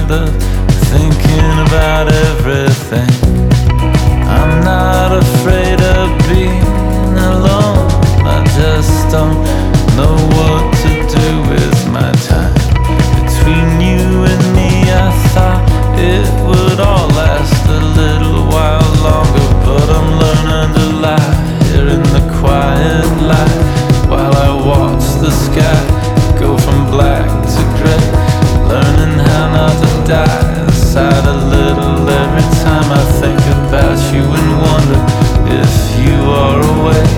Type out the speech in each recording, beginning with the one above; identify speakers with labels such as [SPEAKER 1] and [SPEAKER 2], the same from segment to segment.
[SPEAKER 1] tired of thinking about everything. I'm not afraid of being alone. I just don't know what to do with my time. Between you and me, I thought it would all last a little while longer, but I'm learning to lie here in the quiet light while I watch the sky go from black to gray, learning how not to die inside a little every time I think about you and wonder if you are awake.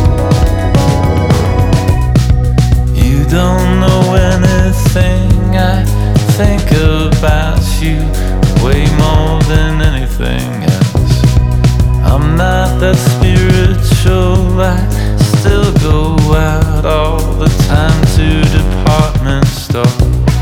[SPEAKER 1] You don't know anything, I think about you way more than anything else. I'm not that spiritual, I still go out all the time to department store.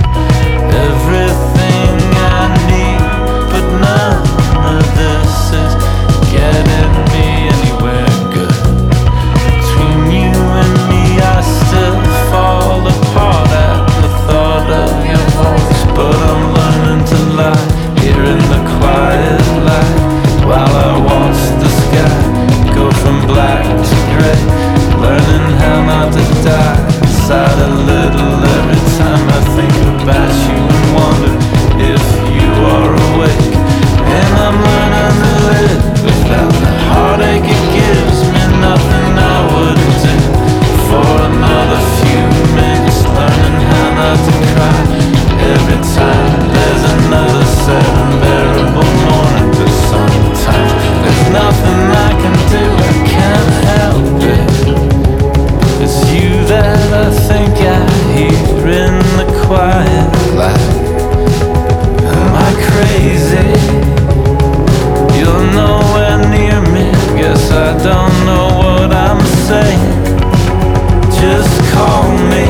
[SPEAKER 1] Everything I need, but none of this is getting me anywhere good. Between you and me, I still fall apart at the thought of your voice, but I'm learning to lie here in the quiet light while I watch the sky go from black to gray, learning how not to die inside a little every time I think about you and wonder if you are awake. And I'm learning to live without the heartache it gives me, nothing I wouldn't do for another few minutes, learning how not to cry every time there's another sad unbearable morning. But sometimes there's nothing I can do, I can't help it. It's you that I think I hear in the quiet light. Am I crazy? You're nowhere near me, guess I don't know what I'm saying. Just call me,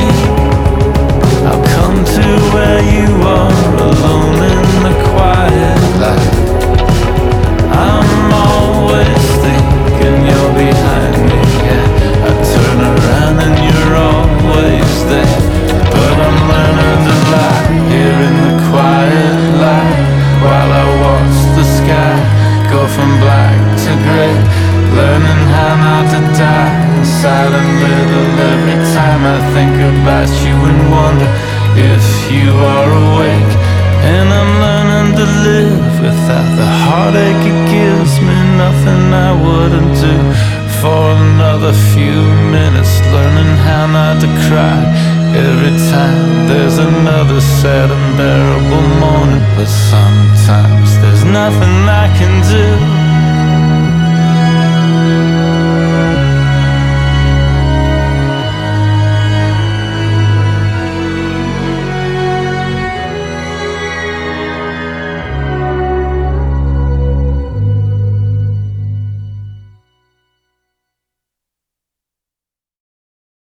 [SPEAKER 1] I'll come to where you are, alone in the quiet light. I'm always thinking you're behind me, yeah. I turn around and you're always there, but I'm learning to lie here in the quiet light while I watch the sky go from black to gray, learning how not to die inside a little every time I think about you and wonder if you are awake. And I'm learning to live without the heartache it gives me, nothing I wouldn't do for another few minutes, learning how not to cry every time there's another sad unbearable morning. But sometimes there's nothing I can do.